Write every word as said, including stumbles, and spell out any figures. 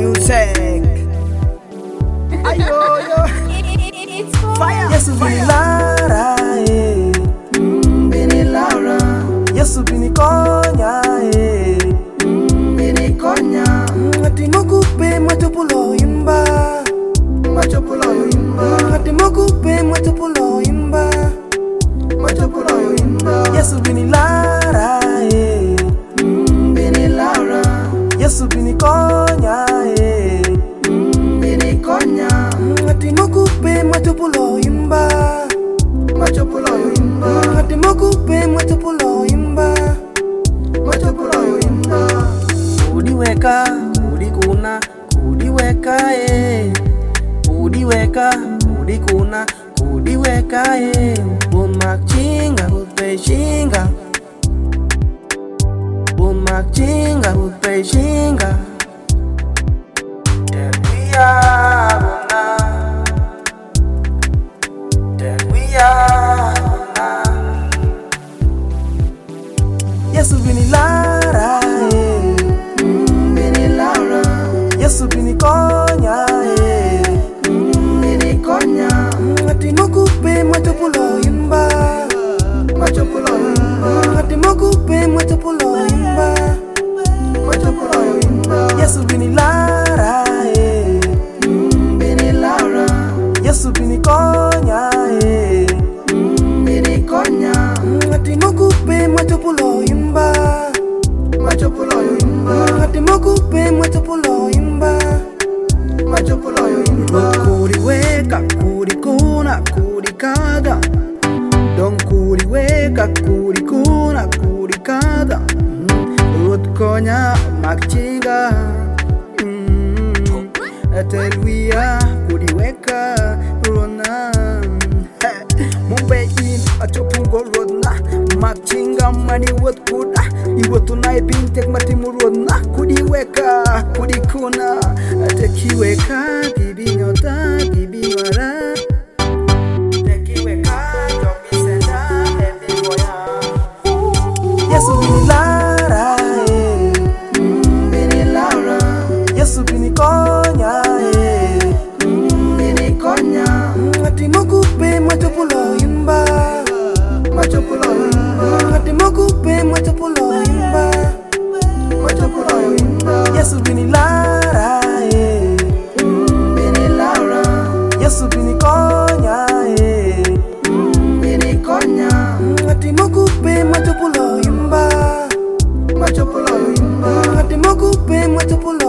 music. Ayo yo. It's fire. Yesu bini Lara, eh. Mm, bini Lara. Yesu bini Konya, eh. Mm, bini Konya. Ngati mokupe mwachopulo imba. Mwachopulo imba. Ngati mokupe mwachopulo imba. Mwachopulo imba. Yesu bini Lara, eh. Mm, bini Lara. Yesu bini Konya, eh. Mm, bini Konya. Ngati mokupe mwachopulo imba. Mwachopulo imba. Ngati mokupe mwachopulo imba. Mwachopulo imba. Kudiweka, kudikuna, kudiweka eh. Kudiweka, kudikuna, kudiweka eh. Bumakchinga, bupeshinga. Bumakchinga, bupeshinga. There we are now. There we are now. Yesu bini Lara, eh. Mm, bini Lara. Yesu bini Konya, eh. Mm, bini Konya. Ngati mokupe mwachopulo imba. Mwachopulo imba. Ngati mokupe mwachopulo imba. Mwachopulo imba. Yesu bini Lara, eh. Mm, bini Lara. Yesu bini Konya, eh. Mm, bini Konya. Ngati mokupe mwachopulo imba. Mwachopulo imba. Ngati mokupe mwachopulo imba. Mwachopulo imba. Kudiweka, kudikuna, kudikada. Don kudiweka, kudikuna, kudikada. Ruth Konya makchinga. Atelwia kudiweka rona. Mumbein achopungo rodna. Makchinga mani wat kuda. Iwatunai bintek matimu rodna. Kudiweka, kudikuna. Atekiweka, kibinyota, kibinyora. Tekiweka, tomisenda, ebigoya. Yesu bini Lara, eh. Mm, bini Lara. Yesu bini Konya, eh. Mm, bini Konya. Ngati mokupe mwachopulo imba. Mwachopulo imba. Ngati mokupe mwachopulo imba. Mwachopulo imba. Yesu bini Lara, eh. Mm, bini Lara. Yesu bini Konya, eh. Mm, bini Konya. Ngati mokupe mwachopulo imba. Mwachopulo imba. Ngati mokupe mwachopulo